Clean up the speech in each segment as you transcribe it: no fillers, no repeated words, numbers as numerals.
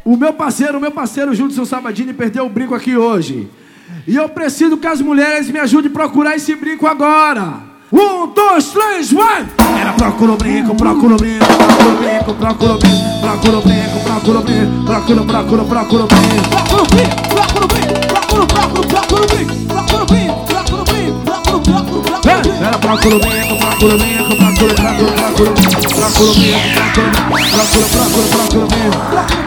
O meu parceiro Judson Sabadini perdeu o brinco aqui hoje. E eu preciso que as mulheres me ajudem a procurar esse brinco agora. 1, 2, 3, vai! Ela procura o brinco, procura o brinco, procura o brinco, procura o brinco, procura o brinco, procura o brinco, procura o brinco, procura o brinco, procura o brinco, procura o brinco, procura o brinco, procura o brinco, procura o brinco, procura o brinco, procura o brinco. Ela procura o brinco, procura o brinco, procura o brinco, procura o brinco, procura o brinco, procura o brinco.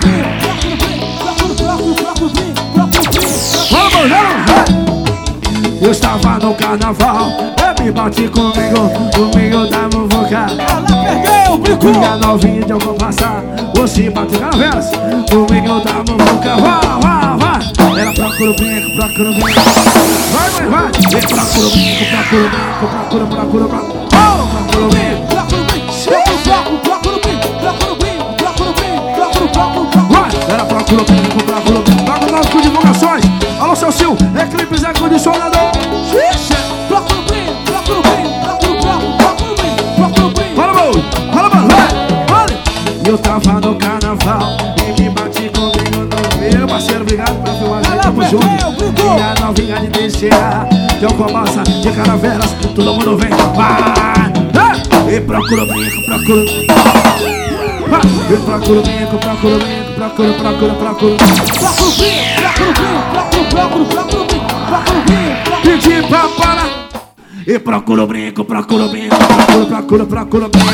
Vamos, eu estava no carnaval, me bate comigo da muvuca. Ela perdeu o brinco. Minha novinha de algum passar, você bate caravelas. Comigo da muvuca, vai. Ela procura o brinco, procura o brinco. Vai. Ele procura o brinco, procura o brinco, procura o brinco. Procura o brinco, procura o brinco, procura o brinco, procura o brinco. Vai, ela procura o brinco, procura o brinco. Toca nós com divulgações. Alô, seu Sil, Eclipse é condicionador. Procura o brinco, procura o brinco, procura o brinco. Fala, mano, vai. Eu tava no carnaval e me bati comigo no meu parceiro, obrigado pela filmagem, tamo junto. Minha novinha de DCA, de Alcobaça, de Caravelas, todo mundo vem, vai. E procura o brinco, procura o brinco. E procura o brinco, procura o brinco, procura o brinco. Procura o brinco. Pedi pra parar. E procura o brinco, procura o brinco, procura o brinco, procura o brinco.